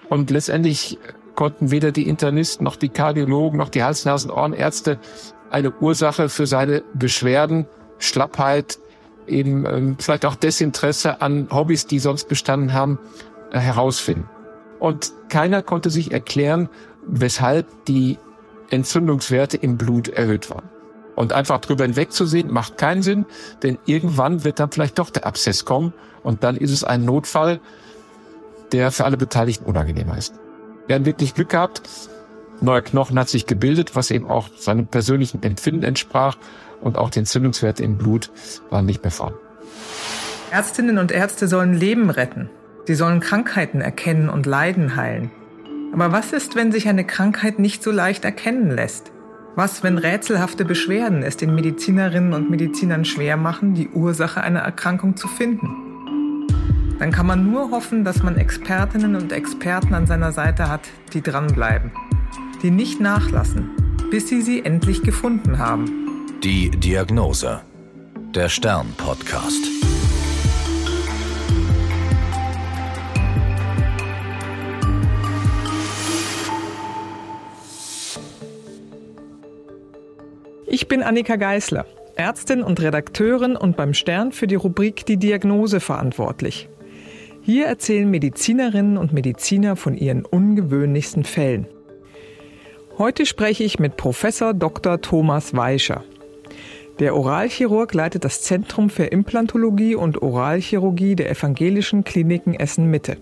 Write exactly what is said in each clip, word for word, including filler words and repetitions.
Und letztendlich konnten weder die Internisten noch die Kardiologen noch die Hals-Nasen-Ohrenärzte eine Ursache für seine Beschwerden, Schlappheit, eben ähm, vielleicht auch Desinteresse an Hobbys, die sonst bestanden haben, äh, herausfinden. Und keiner konnte sich erklären, weshalb die Entzündungswerte im Blut erhöht waren. Und einfach drüber hinwegzusehen, macht keinen Sinn, denn irgendwann wird dann vielleicht doch der Abszess kommen und dann ist es ein Notfall, der für alle Beteiligten unangenehmer ist. Wir haben wirklich Glück gehabt. Neuer Knochen hat sich gebildet, was eben auch seinem persönlichen Empfinden entsprach und auch die Entzündungswerte im Blut waren nicht mehr vorhanden. Ärztinnen und Ärzte sollen Leben retten. Sie sollen Krankheiten erkennen und Leiden heilen. Aber was ist, wenn sich eine Krankheit nicht so leicht erkennen lässt? Was, wenn rätselhafte Beschwerden es den Medizinerinnen und Medizinern schwer machen, die Ursache einer Erkrankung zu finden? Dann kann man nur hoffen, dass man Expertinnen und Experten an seiner Seite hat, die dranbleiben, die nicht nachlassen, bis sie sie endlich gefunden haben. Die Diagnose. Der Stern-Podcast. Ich bin Annika Geisler, Ärztin und Redakteurin und beim Stern für die Rubrik Die Diagnose verantwortlich. Hier erzählen Medizinerinnen und Mediziner von ihren ungewöhnlichsten Fällen. Heute spreche ich mit Professor Doktor Thomas Weischer. Der Oralchirurg leitet das Zentrum für Implantologie und Oralchirurgie der Evangelischen Kliniken Essen-Mitte.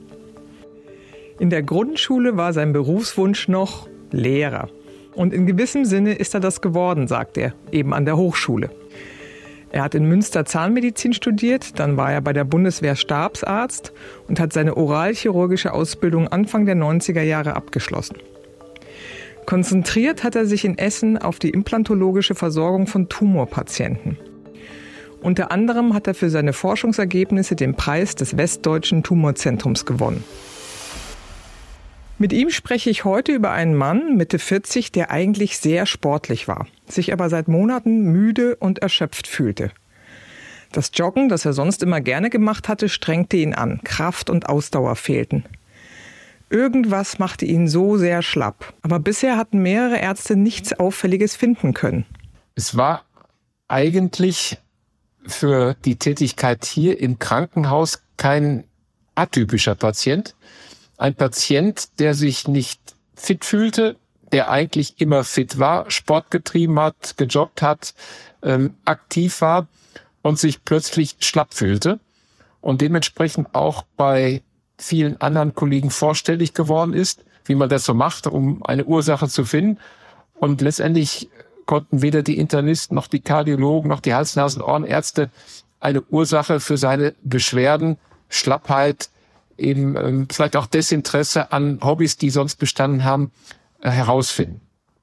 In der Grundschule war sein Berufswunsch noch Lehrer. Und in gewissem Sinne ist er das geworden, sagt er, eben an der Hochschule. Er hat in Münster Zahnmedizin studiert, dann war er bei der Bundeswehr Stabsarzt und hat seine oralchirurgische Ausbildung Anfang der neunziger Jahre abgeschlossen. Konzentriert hat er sich in Essen auf die implantologische Versorgung von Tumorpatienten. Unter anderem hat er für seine Forschungsergebnisse den Preis des Westdeutschen Tumorzentrums gewonnen. Mit ihm spreche ich heute über einen Mann, Mitte vierzig, der eigentlich sehr sportlich war, sich aber seit Monaten müde und erschöpft fühlte. Das Joggen, das er sonst immer gerne gemacht hatte, strengte ihn an. Kraft und Ausdauer fehlten. Irgendwas machte ihn so sehr schlapp. Aber bisher hatten mehrere Ärzte nichts Auffälliges finden können. Es war eigentlich für die Tätigkeit hier im Krankenhaus kein atypischer Patient. Ein Patient, der sich nicht fit fühlte, der eigentlich immer fit war, Sport getrieben hat, gejoggt hat, ähm, aktiv war und sich plötzlich schlapp fühlte und dementsprechend auch bei vielen anderen Kollegen vorstellig geworden ist, wie man das so macht, um eine Ursache zu finden. Und letztendlich konnten weder die Internisten noch die Kardiologen noch die Hals-Nasen-Ohrenärzte eine Ursache für seine Beschwerden, Schlappheit, eben ähm, vielleicht auch Desinteresse an Hobbys, die sonst bestanden haben, äh, herausfinden.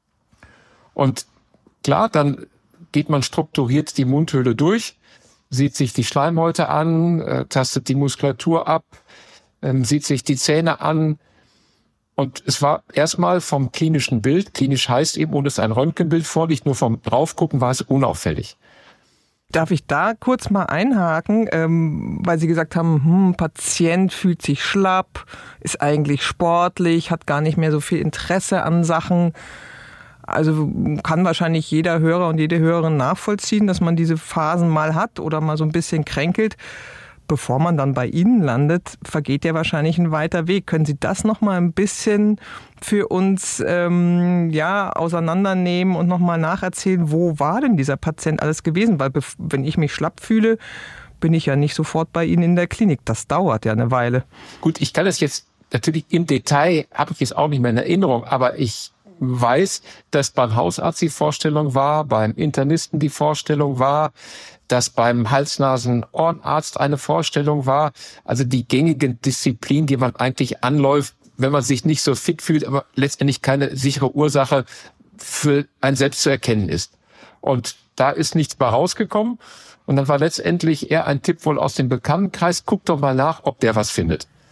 Und klar, dann geht man strukturiert die Mundhöhle durch, sieht sich die Schleimhäute an, äh, tastet die Muskulatur ab, ähm, sieht sich die Zähne an. Und es war erstmal vom klinischen Bild, klinisch heißt eben, ohne dass ein Röntgenbild vorliegt, nur vom Draufgucken war es unauffällig. Darf ich da kurz mal einhaken, ähm, weil Sie gesagt haben, hm, Patient fühlt sich schlapp, ist eigentlich sportlich, hat gar nicht mehr so viel Interesse an Sachen. Also kann wahrscheinlich jeder Hörer und jede Hörerin nachvollziehen, dass man diese Phasen mal hat oder mal so ein bisschen kränkelt. Bevor man dann bei Ihnen landet, vergeht ja wahrscheinlich ein weiter Weg. Können Sie das noch mal ein bisschen für uns ähm, ja, auseinandernehmen und noch mal nacherzählen, wo war denn dieser Patient alles gewesen? Weil wenn ich mich schlapp fühle, bin ich ja nicht sofort bei Ihnen in der Klinik. Das dauert ja eine Weile. Gut, ich kann das jetzt natürlich im Detail, habe ich es auch nicht mehr in Erinnerung, aber ich weiß, dass beim Hausarzt die Vorstellung war, beim Internisten die Vorstellung war, dass beim Hals-Nasen-Ohrenarzt eine Vorstellung war. Also die gängigen Disziplinen, die man eigentlich anläuft, wenn man sich nicht so fit fühlt, aber letztendlich keine sichere Ursache für einen selbst zu erkennen ist. Und da ist nichts bei rausgekommen. Und dann war letztendlich eher ein Tipp wohl aus dem Bekanntenkreis, guck doch mal nach, ob der was findet.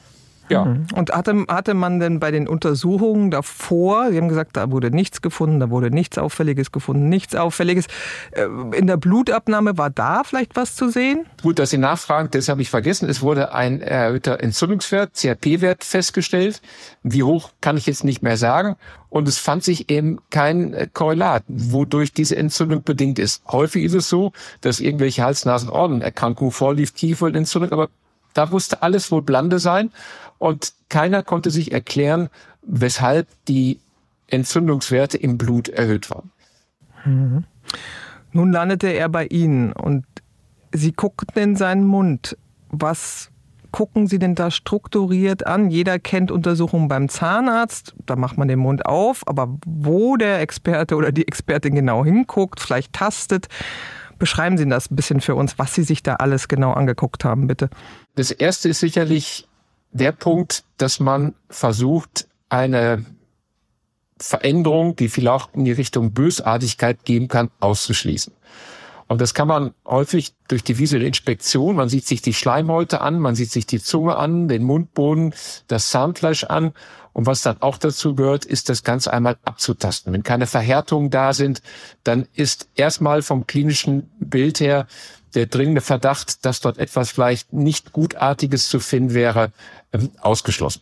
Ja. Und hatte, hatte man denn bei den Untersuchungen davor, Sie haben gesagt, da wurde nichts gefunden, da wurde nichts Auffälliges gefunden, nichts Auffälliges. In der Blutabnahme war da vielleicht was zu sehen? Gut, dass Sie nachfragen, das habe ich vergessen. Es wurde ein erhöhter Entzündungswert, C R P-Wert festgestellt. Wie hoch, kann ich jetzt nicht mehr sagen. Und es fand sich eben kein Korrelat, wodurch diese Entzündung bedingt ist. Häufig ist es so, dass irgendwelche Hals-Nasen-Ohrenerkrankungen vorlief, Kieferentzündung, aber da musste alles wohl Blande sein. Und keiner konnte sich erklären, weshalb die Entzündungswerte im Blut erhöht waren. Mhm. Nun landete er bei Ihnen und Sie guckten in seinen Mund. Was gucken Sie denn da strukturiert an? Jeder kennt Untersuchungen beim Zahnarzt, da macht man den Mund auf, aber wo der Experte oder die Expertin genau hinguckt, vielleicht tastet, beschreiben Sie das ein bisschen für uns, was Sie sich da alles genau angeguckt haben, bitte. Das erste ist sicherlich der Punkt, dass man versucht, eine Veränderung, die vielleicht in die Richtung Bösartigkeit geben kann, auszuschließen. Und das kann man häufig durch die visuelle Inspektion, man sieht sich die Schleimhäute an, man sieht sich die Zunge an, den Mundboden, das Zahnfleisch an. Und was dann auch dazu gehört, ist das Ganze einmal abzutasten. Wenn keine Verhärtungen da sind, dann ist erstmal vom klinischen Bild her der dringende Verdacht, dass dort etwas vielleicht nicht Gutartiges zu finden wäre, ausgeschlossen.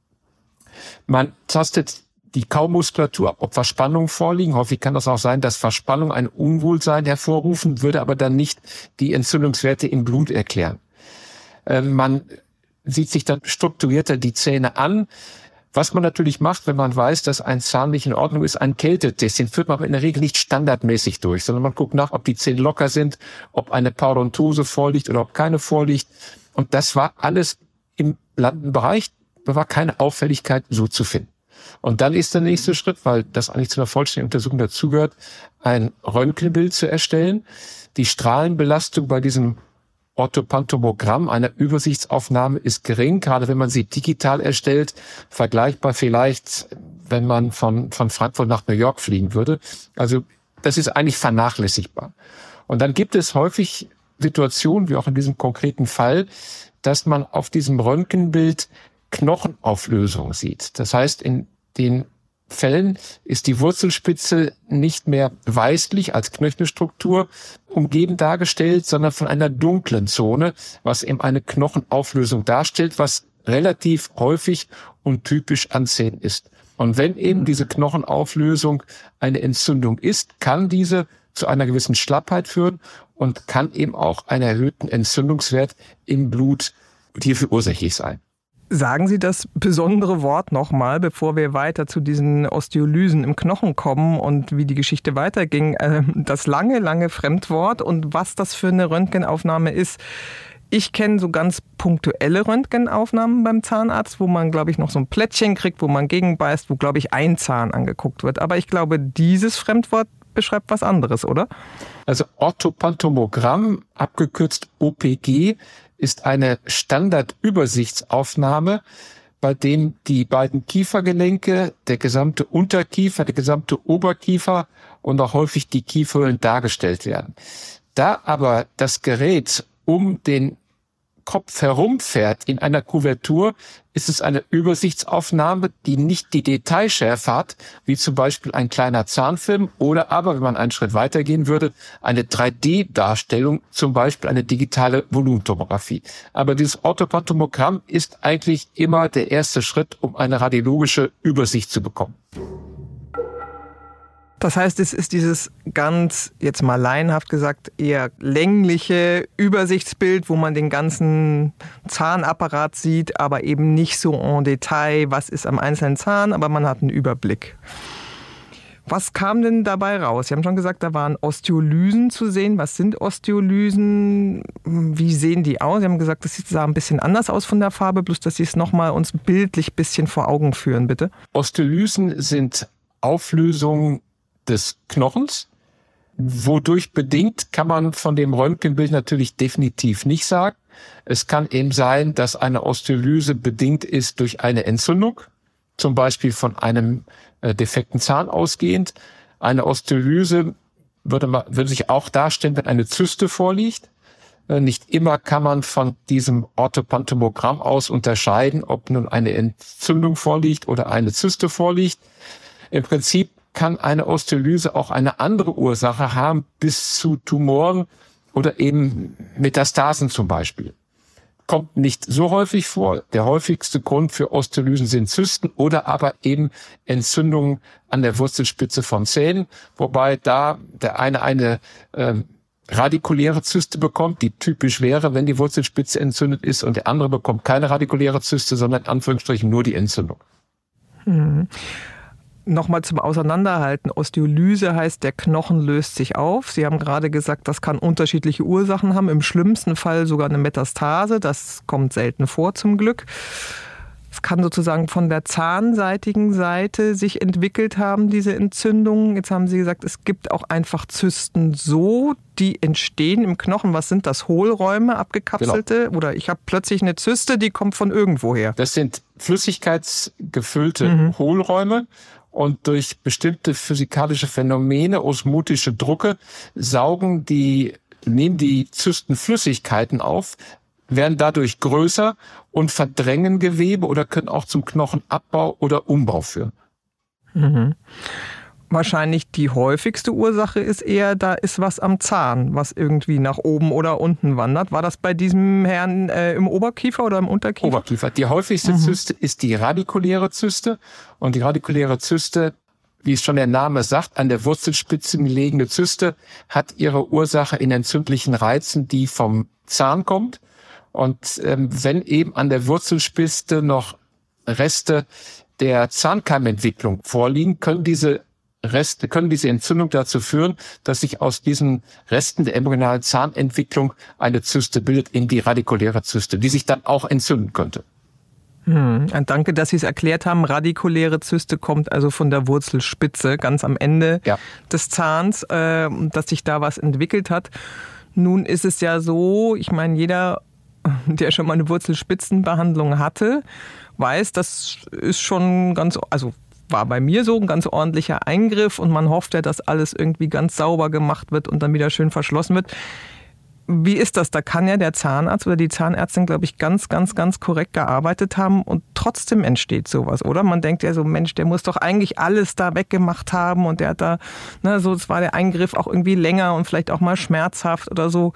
Man tastet die Kaumuskulatur ab, ob Verspannungen vorliegen. Häufig kann das auch sein, dass Verspannungen ein Unwohlsein hervorrufen, würde aber dann nicht die Entzündungswerte im Blut erklären. Man sieht sich dann strukturierter die Zähne an. Was man natürlich macht, wenn man weiß, dass ein Zahn nicht in Ordnung ist, ein Kältetest, den führt man aber in der Regel nicht standardmäßig durch, sondern man guckt nach, ob die Zähne locker sind, ob eine Parodontose vorliegt oder ob keine vorliegt. Und das war alles im blanden Bereich, da war keine Auffälligkeit so zu finden. Und dann ist der nächste Schritt, weil das eigentlich zu einer vollständigen Untersuchung dazugehört, ein Röntgenbild zu erstellen. Die Strahlenbelastung bei diesem Orthopantomogramm, einer Übersichtsaufnahme, ist gering, gerade wenn man sie digital erstellt, vergleichbar vielleicht, wenn man von, von Frankfurt nach New York fliegen würde. Also das ist eigentlich vernachlässigbar. Und dann gibt es häufig Situationen, wie auch in diesem konkreten Fall, dass man auf diesem Röntgenbild Knochenauflösung sieht. Das heißt, in den Fällen ist die Wurzelspitze nicht mehr weißlich als Knöchelstruktur umgeben dargestellt, sondern von einer dunklen Zone, was eben eine Knochenauflösung darstellt, was relativ häufig und typisch an Zähnen ist. Und wenn eben diese Knochenauflösung eine Entzündung ist, kann diese zu einer gewissen Schlappheit führen und kann eben auch einen erhöhten Entzündungswert im Blut hierfür ursächlich sein. Sagen Sie das besondere Wort nochmal, bevor wir weiter zu diesen Osteolysen im Knochen kommen und wie die Geschichte weiterging. Das lange, lange Fremdwort und was das für eine Röntgenaufnahme ist. Ich kenne so ganz punktuelle Röntgenaufnahmen beim Zahnarzt, wo man, glaube ich, noch so ein Plättchen kriegt, wo man gegenbeißt, wo, glaube ich, ein Zahn angeguckt wird. Aber ich glaube, dieses Fremdwort beschreibt was anderes, oder? Also Orthopantomogramm, abgekürzt O P G, ist eine Standardübersichtsaufnahme, bei dem die beiden Kiefergelenke, der gesamte Unterkiefer, der gesamte Oberkiefer und auch häufig die Kieferhöhlen dargestellt werden. Da aber das Gerät um den Kopf herumfährt in einer Kuvertur, ist es eine Übersichtsaufnahme, die nicht die Detailschärfe hat, wie zum Beispiel ein kleiner Zahnfilm oder aber, wenn man einen Schritt weitergehen würde, eine drei D Darstellung, zum Beispiel eine digitale Volumentomographie. Aber dieses Orthopantomogramm ist eigentlich immer der erste Schritt, um eine radiologische Übersicht zu bekommen. Das heißt, es ist dieses ganz, jetzt mal laienhaft gesagt, eher längliche Übersichtsbild, wo man den ganzen Zahnapparat sieht, aber eben nicht so en Detail, was ist am einzelnen Zahn, aber man hat einen Überblick. Was kam denn dabei raus? Sie haben schon gesagt, da waren Osteolysen zu sehen. Was sind Osteolysen? Wie sehen die aus? Sie haben gesagt, das sah ein bisschen anders aus von der Farbe, bloß dass Sie es nochmal uns bildlich ein bisschen vor Augen führen, bitte. Osteolysen sind Auflösungen des Knochens. Wodurch bedingt, kann man von dem Röntgenbild natürlich definitiv nicht sagen. Es kann eben sein, dass eine Osteolyse bedingt ist durch eine Entzündung, zum Beispiel von einem äh, defekten Zahn ausgehend. Eine Osteolyse würde, man, würde sich auch darstellen, wenn eine Zyste vorliegt. Nicht immer kann man von diesem Orthopantomogramm aus unterscheiden, ob nun eine Entzündung vorliegt oder eine Zyste vorliegt. Im Prinzip kann eine Osteolyse auch eine andere Ursache haben, bis zu Tumoren oder eben Metastasen zum Beispiel. Kommt nicht so häufig vor. Der häufigste Grund für Osteolysen sind Zysten oder aber eben Entzündungen an der Wurzelspitze von Zähnen, wobei da der eine eine äh, radikuläre Zyste bekommt, die typisch wäre, wenn die Wurzelspitze entzündet ist, und der andere bekommt keine radikuläre Zyste, sondern in Anführungsstrichen nur die Entzündung. Hm. Nochmal zum Auseinanderhalten. Osteolyse heißt, der Knochen löst sich auf. Sie haben gerade gesagt, das kann unterschiedliche Ursachen haben. Im schlimmsten Fall sogar eine Metastase. Das kommt selten vor, zum Glück. Es kann sozusagen von der zahnseitigen Seite sich entwickelt haben, diese Entzündungen. Jetzt haben Sie gesagt, es gibt auch einfach Zysten so, die entstehen im Knochen. Was sind das? Hohlräume, abgekapselte? Genau. Oder ich habe plötzlich eine Zyste, die kommt von irgendwoher. Das sind flüssigkeitsgefüllte mhm. Hohlräume. Und durch bestimmte physikalische Phänomene, osmotische Drucke, saugen die, nehmen die Zysten Flüssigkeiten auf, werden dadurch größer und verdrängen Gewebe oder können auch zum Knochenabbau oder Umbau führen. Mhm. Wahrscheinlich die häufigste Ursache ist eher, da ist was am Zahn, was irgendwie nach oben oder unten wandert. War das bei diesem Herrn äh, im Oberkiefer oder im Unterkiefer? Oberkiefer. Die häufigste mhm. Zyste ist die radikuläre Zyste. Und die radikuläre Zyste, wie es schon der Name sagt, an der Wurzelspitze gelegene Zyste, hat ihre Ursache in entzündlichen Reizen, die vom Zahn kommt. Und ähm, wenn eben an der Wurzelspitze noch Reste der Zahnkeimentwicklung vorliegen, können diese Reste, können diese Entzündung dazu führen, dass sich aus diesen Resten der embryonalen Zahnentwicklung eine Zyste bildet, in die radikuläre Zyste, die sich dann auch entzünden könnte. Hm, danke, dass Sie es erklärt haben. Radikuläre Zyste kommt also von der Wurzelspitze, ganz am Ende ja. des Zahns, äh, dass sich da was entwickelt hat. Nun ist es ja so, ich meine, jeder, der schon mal eine Wurzelspitzenbehandlung hatte, weiß, das ist schon ganz, also war bei mir so ein ganz ordentlicher Eingriff und man hofft ja, dass alles irgendwie ganz sauber gemacht wird und dann wieder schön verschlossen wird. Wie ist das? Da kann ja der Zahnarzt oder die Zahnärztin, glaube ich, ganz, ganz, ganz korrekt gearbeitet haben und trotzdem entsteht sowas, oder? Man denkt ja so, Mensch, der muss doch eigentlich alles da weggemacht haben und der hat da, ne, so, es war der Eingriff auch irgendwie länger und vielleicht auch mal schmerzhaft oder so.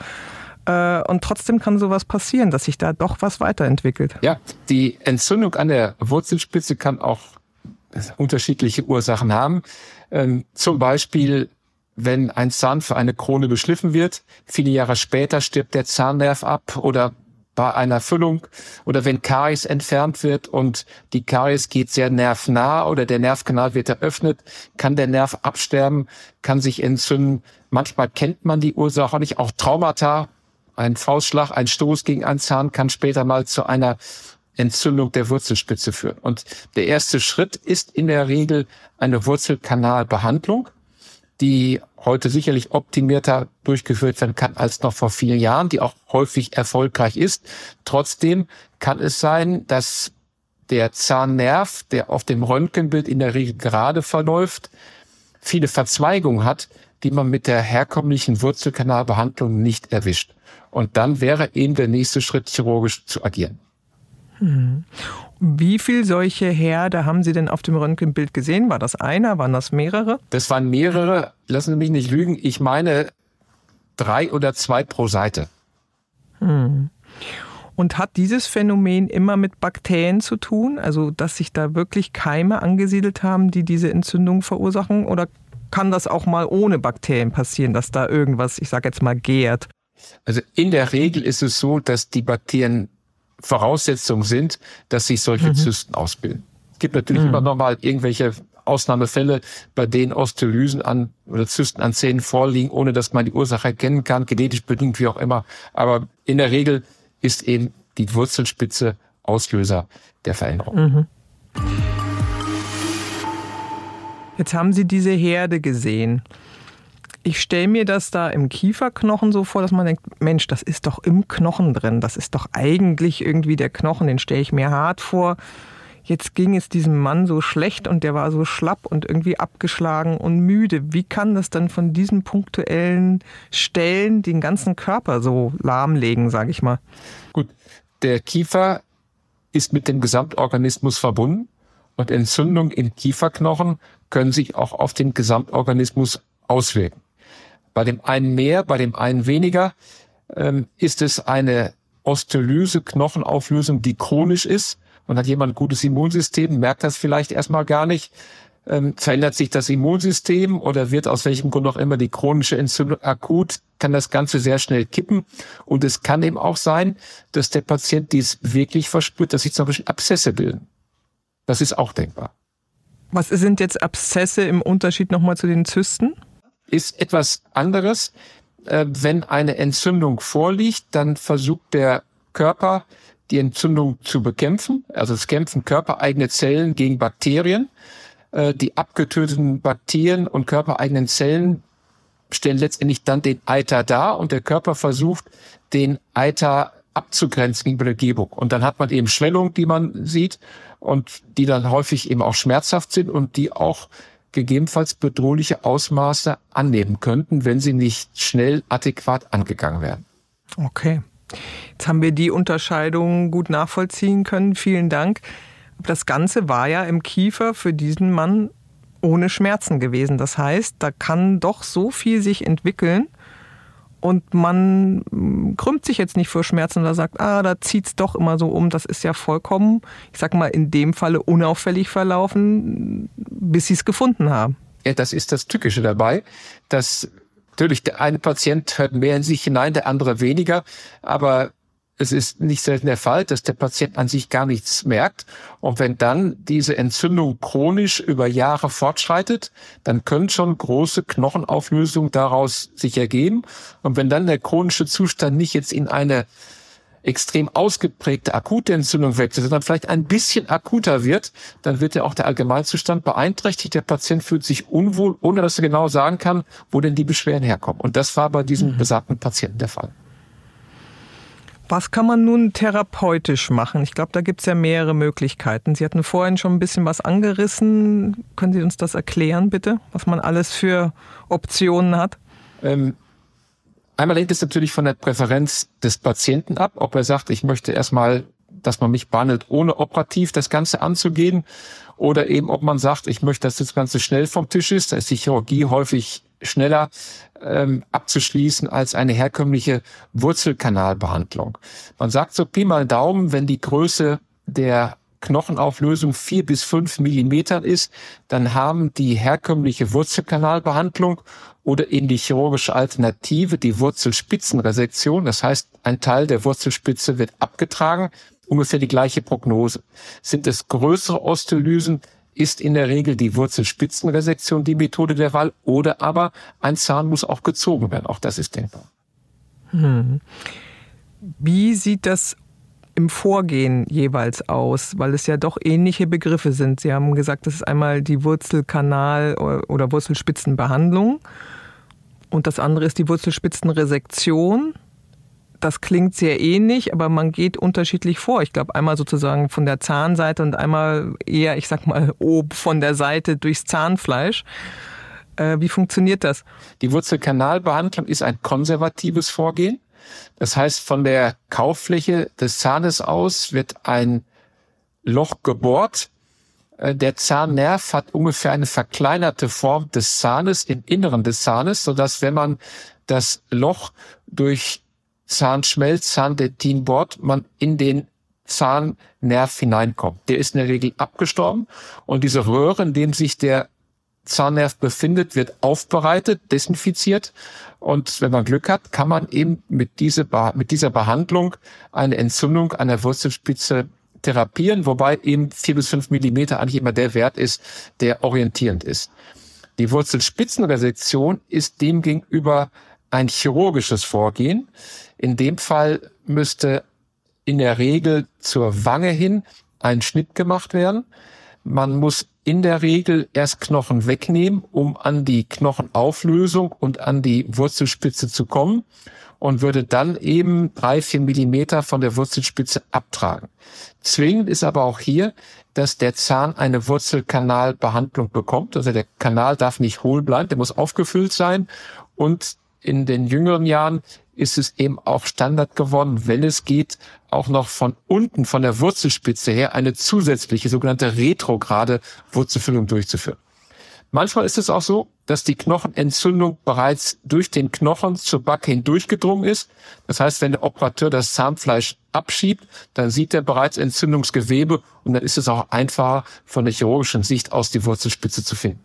Und trotzdem kann sowas passieren, dass sich da doch was weiterentwickelt. Ja, die Entzündung an der Wurzelspitze kann auch unterschiedliche Ursachen haben. Ähm, zum Beispiel, wenn ein Zahn für eine Krone beschliffen wird, viele Jahre später stirbt der Zahnnerv ab, oder bei einer Füllung, oder wenn Karies entfernt wird und die Karies geht sehr nervnah oder der Nervkanal wird eröffnet, kann der Nerv absterben, kann sich entzünden. Manchmal kennt man die Ursache nicht. Auch Traumata, ein Faustschlag, ein Stoß gegen einen Zahn kann später mal zu einer Entzündung der Wurzelspitze führen. Und der erste Schritt ist in der Regel eine Wurzelkanalbehandlung, die heute sicherlich optimierter durchgeführt werden kann als noch vor vielen Jahren, die auch häufig erfolgreich ist. Trotzdem kann es sein, dass der Zahnnerv, der auf dem Röntgenbild in der Regel gerade verläuft, viele Verzweigungen hat, die man mit der herkömmlichen Wurzelkanalbehandlung nicht erwischt. Und dann wäre eben der nächste Schritt, chirurgisch zu agieren. Hm. Wie viele solche Herde haben Sie denn auf dem Röntgenbild gesehen? War das einer? Waren das mehrere? Das waren mehrere. Lassen Sie mich nicht lügen. Ich meine drei oder zwei pro Seite. Hm. Und hat dieses Phänomen immer mit Bakterien zu tun? Also, dass sich da wirklich Keime angesiedelt haben, die diese Entzündung verursachen? Oder kann das auch mal ohne Bakterien passieren, dass da irgendwas, ich sage jetzt mal, gärt? Also in der Regel ist es so, dass die Bakterien Voraussetzung sind, dass sich solche mhm. Zysten ausbilden. Es gibt natürlich mhm. immer noch mal irgendwelche Ausnahmefälle, bei denen Osteolysen an oder Zysten an Zähnen vorliegen, ohne dass man die Ursache erkennen kann, genetisch bedingt, wie auch immer. Aber in der Regel ist eben die Wurzelspitze Auslöser der Veränderung. Mhm. Jetzt haben Sie diese Herde gesehen. Ich stelle mir das da im Kieferknochen so vor, dass man denkt, Mensch, das ist doch im Knochen drin. Das ist doch eigentlich irgendwie der Knochen, den stelle ich mir hart vor. Jetzt ging es diesem Mann so schlecht und der war so schlapp und irgendwie abgeschlagen und müde. Wie kann das dann von diesen punktuellen Stellen den ganzen Körper so lahmlegen, sage ich mal? Gut, der Kiefer ist mit dem Gesamtorganismus verbunden und Entzündungen im Kieferknochen können sich auch auf den Gesamtorganismus auswirken. Bei dem einen mehr, bei dem einen weniger ähm, ist es eine Osteolyse, Knochenauflösung, die chronisch ist. Und hat jemand ein gutes Immunsystem, merkt das vielleicht erstmal gar nicht. Ähm, verändert sich das Immunsystem oder wird aus welchem Grund auch immer die chronische Entzündung akut, kann das Ganze sehr schnell kippen. Und es kann eben auch sein, dass der Patient dies wirklich verspürt, dass sich zum Beispiel Abszesse bilden. Das ist auch denkbar. Was sind jetzt Abszesse im Unterschied nochmal zu den Zysten? Ist etwas anderes. Äh, wenn eine Entzündung vorliegt, dann versucht der Körper, die Entzündung zu bekämpfen. Also es kämpfen körpereigene Zellen gegen Bakterien. Die abgetöteten Bakterien und körpereigenen Zellen stellen letztendlich dann den Eiter dar und der Körper versucht, den Eiter abzugrenzen gegenüber der Umgebung. Und dann hat man eben Schwellungen, die man sieht und die dann häufig eben auch schmerzhaft sind und die auch gegebenenfalls bedrohliche Ausmaße annehmen könnten, wenn sie nicht schnell adäquat angegangen werden. Okay. Jetzt haben wir die Unterscheidung gut nachvollziehen können. Vielen Dank. Das Ganze war ja im Kiefer für diesen Mann ohne Schmerzen gewesen. Das heißt, da kann doch so viel sich entwickeln und man krümmt sich jetzt nicht vor Schmerzen oder sagt, ah, da zieht's doch immer so um. Das ist ja vollkommen, ich sag mal, in dem Falle unauffällig verlaufen, bis sie es gefunden haben. Ja, das ist das Tückische dabei, dass natürlich, der eine Patient hört mehr in sich hinein, der andere weniger, aber es ist nicht selten der Fall, dass der Patient an sich gar nichts merkt. Und wenn dann diese Entzündung chronisch über Jahre fortschreitet, dann können schon große Knochenauflösungen daraus sich ergeben. Und wenn dann der chronische Zustand nicht jetzt in eine extrem ausgeprägte akute Entzündung wechselt, sondern vielleicht ein bisschen akuter wird, dann wird ja auch der Allgemeinzustand beeinträchtigt. Der Patient fühlt sich unwohl, ohne dass er genau sagen kann, wo denn die Beschwerden herkommen. Und das war bei diesem mhm. besagten Patienten der Fall. Was kann man nun therapeutisch machen? Ich glaube, da gibt es ja mehrere Möglichkeiten. Sie hatten vorhin schon ein bisschen was angerissen. Können Sie uns das erklären, bitte? Was man alles für Optionen hat? Ähm, Einmal hängt es natürlich von der Präferenz des Patienten ab, ob er sagt, ich möchte erstmal, dass man mich behandelt, ohne operativ das Ganze anzugehen, oder eben, ob man sagt, ich möchte, dass das Ganze schnell vom Tisch ist. Da ist die Chirurgie häufig schneller ähm, abzuschließen als eine herkömmliche Wurzelkanalbehandlung. Man sagt so Pi mal Daumen, wenn die Größe der Knochenauflösung vier bis fünf Millimeter ist, dann haben die herkömmliche Wurzelkanalbehandlung oder eben die chirurgische Alternative, die Wurzelspitzenresektion, das heißt, ein Teil der Wurzelspitze wird abgetragen, ungefähr die gleiche Prognose. Sind es größere Osteolysen, ist in der Regel die Wurzelspitzenresektion die Methode der Wahl, oder aber ein Zahn muss auch gezogen werden, auch das ist denkbar. Hm. Wie sieht das im Vorgehen jeweils aus, weil es ja doch ähnliche Begriffe sind? Sie haben gesagt, das ist einmal die Wurzelkanal- oder Wurzelspitzenbehandlung und das andere ist die Wurzelspitzenresektion. Das klingt sehr ähnlich, aber man geht unterschiedlich vor. Ich glaube, einmal sozusagen von der Zahnseite und einmal eher, ich sag mal, oben von der Seite durchs Zahnfleisch. Äh, wie funktioniert das? Die Wurzelkanalbehandlung ist ein konservatives Vorgehen. Das heißt, von der Kauffläche des Zahnes aus wird ein Loch gebohrt. Der Zahnnerv hat ungefähr eine verkleinerte Form des Zahnes im Inneren des Zahnes, sodass, wenn man das Loch durch Zahnschmelz, Zahndentin bohrt, man in den Zahnnerv hineinkommt. Der ist in der Regel abgestorben und diese Röhre, in dem sich der Zahnnerv befindet, wird aufbereitet, desinfiziert und wenn man Glück hat, kann man eben mit dieser, mit dieser Behandlung eine Entzündung an der Wurzelspitze therapieren, wobei eben vier bis fünf Millimeter eigentlich immer der Wert ist, der orientierend ist. Die Wurzelspitzenresektion ist demgegenüber ein chirurgisches Vorgehen. In dem Fall müsste in der Regel zur Wange hin ein Schnitt gemacht werden. Man muss in der Regel erst Knochen wegnehmen, um an die Knochenauflösung und an die Wurzelspitze zu kommen und würde dann eben drei, vier Millimeter von der Wurzelspitze abtragen. Zwingend ist aber auch hier, dass der Zahn eine Wurzelkanalbehandlung bekommt. Also der Kanal darf nicht hohl bleiben, der muss aufgefüllt sein. Und in den jüngeren Jahren ist es eben auch Standard geworden, wenn es geht, auch noch von unten, von der Wurzelspitze her, eine zusätzliche, sogenannte retrograde Wurzelfüllung durchzuführen. Manchmal ist es auch so, dass die Knochenentzündung bereits durch den Knochen zur Backe hindurchgedrungen ist. Das heißt, wenn der Operateur das Zahnfleisch abschiebt, dann sieht er bereits Entzündungsgewebe und dann ist es auch einfacher, von der chirurgischen Sicht aus die Wurzelspitze zu finden.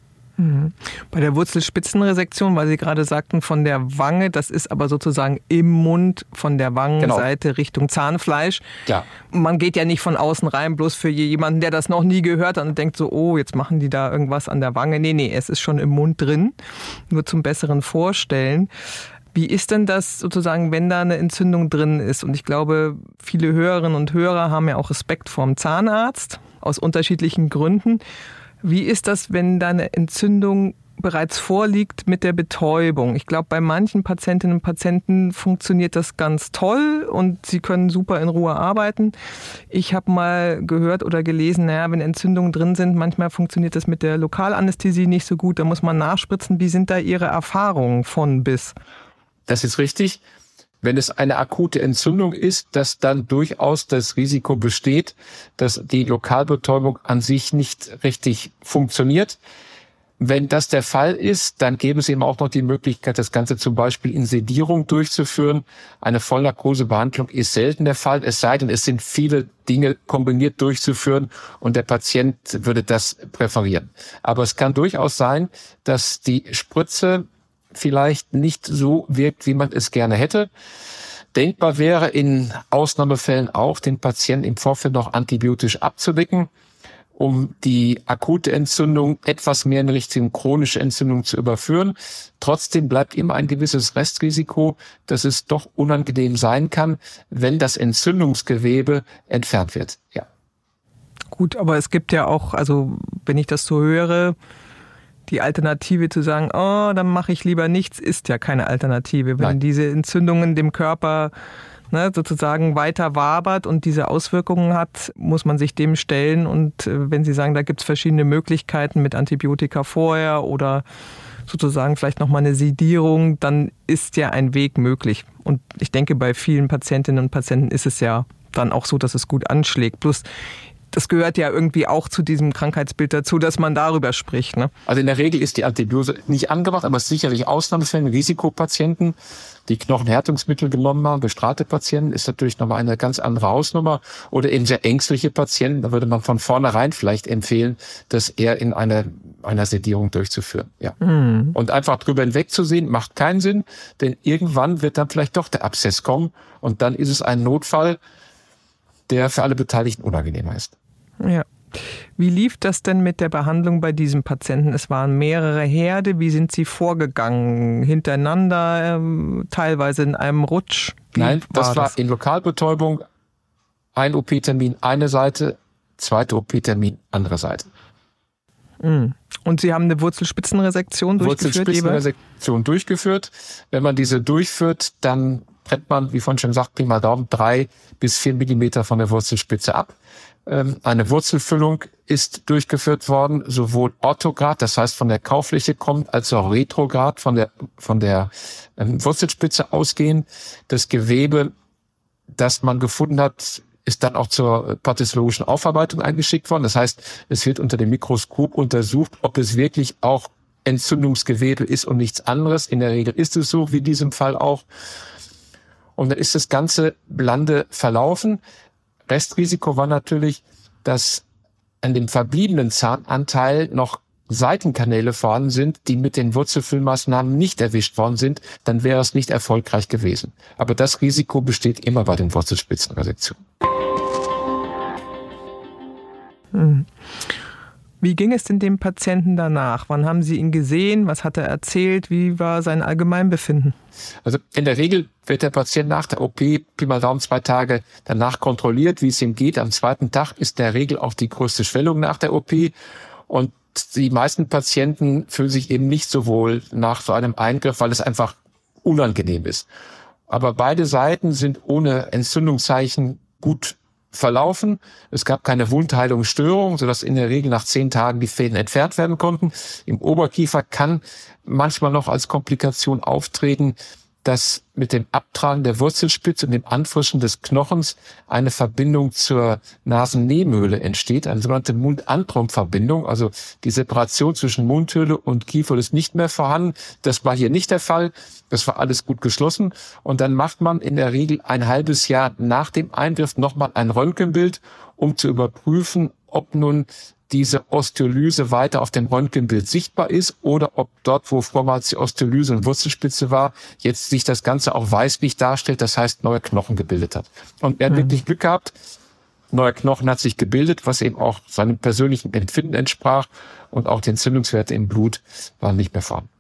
Bei der Wurzelspitzenresektion, weil Sie gerade sagten, von der Wange, das ist aber sozusagen im Mund von der Wangenseite genau. Richtung Zahnfleisch. Ja. Man geht ja nicht von außen rein, bloß für jemanden, der das noch nie gehört hat und denkt so, oh, jetzt machen die da irgendwas an der Wange. Nee, nee, es ist schon im Mund drin, nur zum besseren Vorstellen. Wie ist denn das sozusagen, wenn da eine Entzündung drin ist? Und ich glaube, viele Hörerinnen und Hörer haben ja auch Respekt vorm Zahnarzt, aus unterschiedlichen Gründen. Wie ist das, wenn da eine Entzündung bereits vorliegt mit der Betäubung? Ich glaube, bei manchen Patientinnen und Patienten funktioniert das ganz toll und sie können super in Ruhe arbeiten. Ich habe mal gehört oder gelesen, naja, wenn Entzündungen drin sind, manchmal funktioniert das mit der Lokalanästhesie nicht so gut, da muss man nachspritzen. Wie sind da Ihre Erfahrungen von bis? Das ist richtig. Wenn es eine akute Entzündung ist, dass dann durchaus das Risiko besteht, dass die Lokalbetäubung an sich nicht richtig funktioniert. Wenn das der Fall ist, dann gäbe es eben auch noch die Möglichkeit, das Ganze zum Beispiel in Sedierung durchzuführen. Eine Vollnarkosebehandlung ist selten der Fall, es sei denn, es sind viele Dinge kombiniert durchzuführen und der Patient würde das präferieren. Aber es kann durchaus sein, dass die Spritze vielleicht nicht so wirkt, wie man es gerne hätte. Denkbar wäre in Ausnahmefällen auch, den Patienten im Vorfeld noch antibiotisch abzudecken, um die akute Entzündung etwas mehr in Richtung chronische Entzündung zu überführen. Trotzdem bleibt immer ein gewisses Restrisiko, dass es doch unangenehm sein kann, wenn das Entzündungsgewebe entfernt wird. Ja. Gut, aber es gibt ja auch, also wenn ich das so höre, die Alternative zu sagen, oh, dann mache ich lieber nichts, ist ja keine Alternative. Wenn Nein. diese Entzündungen dem Körper ne, sozusagen weiter wabert und diese Auswirkungen hat, muss man sich dem stellen. Und wenn Sie sagen, da gibt es verschiedene Möglichkeiten mit Antibiotika vorher oder sozusagen vielleicht nochmal eine Sedierung, dann ist ja ein Weg möglich. Und ich denke, bei vielen Patientinnen und Patienten ist es ja dann auch so, dass es gut anschlägt. Plus das gehört ja irgendwie auch zu diesem Krankheitsbild dazu, dass man darüber spricht. Ne? Also in der Regel ist die Antibiose nicht angebracht, aber es ist sicherlich Ausnahmefällen, Risikopatienten, die Knochenhärtungsmittel genommen haben, bestrahlte Patienten, ist natürlich nochmal eine ganz andere Hausnummer. Oder eben sehr ängstliche Patienten, da würde man von vornherein vielleicht empfehlen, das eher in einer, einer Sedierung durchzuführen. Ja. Mhm. Und einfach drüber hinwegzusehen, macht keinen Sinn, denn irgendwann wird dann vielleicht doch der Abszess kommen und dann ist es ein Notfall, der für alle Beteiligten unangenehmer ist. Ja. Wie lief das denn mit der Behandlung bei diesem Patienten? Es waren mehrere Herde. Wie sind Sie vorgegangen? Hintereinander, ähm, teilweise in einem Rutsch? Wie Nein, das war, war das? in Lokalbetäubung. Ein O P-Termin eine Seite, zweite O P-Termin andere Seite. Mhm. Und Sie haben eine Wurzelspitzenresektion durchgeführt? Wurzelspitzenresektion durchgeführt. Wenn man diese durchführt, dann trennt man, wie vorhin schon gesagt, Pi mal Daumen, drei bis vier Millimeter von der Wurzelspitze ab. Eine Wurzelfüllung ist durchgeführt worden, sowohl orthograd, das heißt von der Kaufläche kommt, als auch retrograd von der, von der Wurzelspitze ausgehend. Das Gewebe, das man gefunden hat, ist dann auch zur pathologischen Aufarbeitung eingeschickt worden. Das heißt, es wird unter dem Mikroskop untersucht, ob es wirklich auch Entzündungsgewebe ist und nichts anderes. In der Regel ist es so, wie in diesem Fall auch. Und dann ist das Ganze blande verlaufen. Restrisiko war natürlich, dass an dem verbliebenen Zahnanteil noch Seitenkanäle vorhanden sind, die mit den Wurzelfüllmaßnahmen nicht erwischt worden sind. Dann wäre es nicht erfolgreich gewesen. Aber das Risiko besteht immer bei den Wurzelspitzenresektionen. Hm. Wie ging es denn dem Patienten danach? Wann haben Sie ihn gesehen? Was hat er erzählt? Wie war sein Allgemeinbefinden? Also in der Regel wird der Patient nach der O P, Pi mal Daumen, zwei Tage danach kontrolliert, wie es ihm geht. Am zweiten Tag ist in der Regel auch die größte Schwellung nach der O P. Und die meisten Patienten fühlen sich eben nicht so wohl nach so einem Eingriff, weil es einfach unangenehm ist. Aber beide Seiten sind ohne Entzündungszeichen gut verlaufen. Es gab keine Wundheilungsstörung, sodass in der Regel nach zehn Tagen die Fäden entfernt werden konnten. Im Oberkiefer kann manchmal noch als Komplikation auftreten, dass mit dem Abtragen der Wurzelspitze und dem Anfrischen des Knochens eine Verbindung zur Nasennebenhöhle entsteht, eine sogenannte Mund-Antrum-Verbindung. Also die Separation zwischen Mundhöhle und Kiefer ist nicht mehr vorhanden. Das war hier nicht der Fall. Das war alles gut geschlossen. Und dann macht man in der Regel ein halbes Jahr nach dem Eingriff nochmal ein Röntgenbild, um zu überprüfen, ob nun diese Osteolyse weiter auf dem Röntgenbild sichtbar ist oder ob dort, wo vormals die Osteolyse und Wurzelspitze war, jetzt sich das Ganze auch weißlich darstellt, das heißt neue Knochen gebildet hat. Und er hat mhm. wirklich Glück gehabt, neuer Knochen hat sich gebildet, was eben auch seinem persönlichen Empfinden entsprach und auch die Entzündungswerte im Blut waren nicht mehr vorhanden.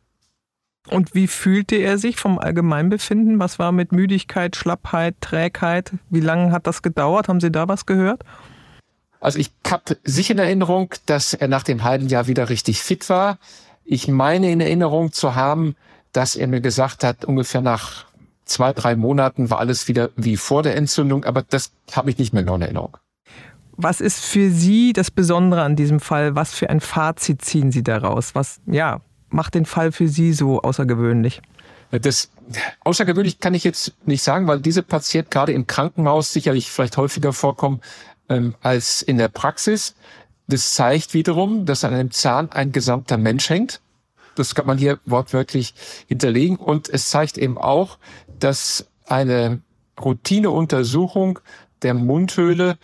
Und wie fühlte er sich vom Allgemeinbefinden? Was war mit Müdigkeit, Schlappheit, Trägheit? Wie lange hat das gedauert? Haben Sie da was gehört? Also ich habe sicher in Erinnerung, dass er nach dem halben Jahr wieder richtig fit war. Ich meine in Erinnerung zu haben, dass er mir gesagt hat, ungefähr nach zwei, drei Monaten war alles wieder wie vor der Entzündung, aber das habe ich nicht mehr genau in Erinnerung. Was ist für Sie das Besondere an diesem Fall? Was für ein Fazit ziehen Sie daraus? Was, ja, macht den Fall für Sie so außergewöhnlich? Das außergewöhnlich kann ich jetzt nicht sagen, weil diese Patienten gerade im Krankenhaus sicherlich vielleicht häufiger vorkommen ähm, als in der Praxis. Das zeigt wiederum, dass an einem Zahn ein gesamter Mensch hängt. Das kann man hier wortwörtlich hinterlegen. Und es zeigt eben auch, dass eine Routineuntersuchung der Mundhöhle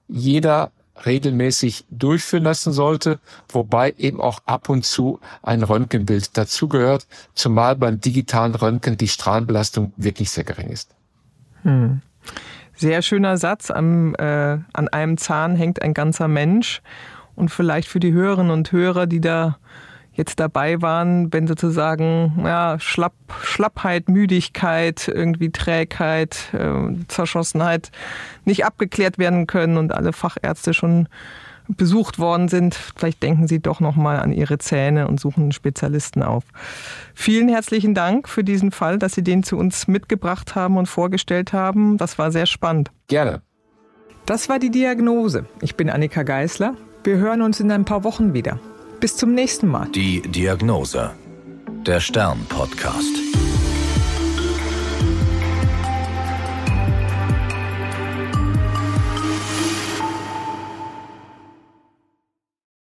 jeder regelmäßig durchführen lassen sollte, wobei eben auch ab und zu ein Röntgenbild dazugehört, zumal beim digitalen Röntgen die Strahlenbelastung wirklich sehr gering ist. Hm. Sehr schöner Satz, am, äh, an einem Zahn hängt ein ganzer Mensch. Und vielleicht für die Hörerinnen und Hörer, die da jetzt dabei waren, wenn sozusagen ja, Schlapp, Schlappheit, Müdigkeit, irgendwie Trägheit, äh, Zerschossenheit nicht abgeklärt werden können und alle Fachärzte schon besucht worden sind. Vielleicht denken Sie doch nochmal an Ihre Zähne und suchen einen Spezialisten auf. Vielen herzlichen Dank für diesen Fall, dass Sie den zu uns mitgebracht haben und vorgestellt haben. Das war sehr spannend. Gerne. Das war die Diagnose. Ich bin Annika Geisler. Wir hören uns in ein paar Wochen wieder. Bis zum nächsten Mal. Die Diagnose. Der Stern-Podcast.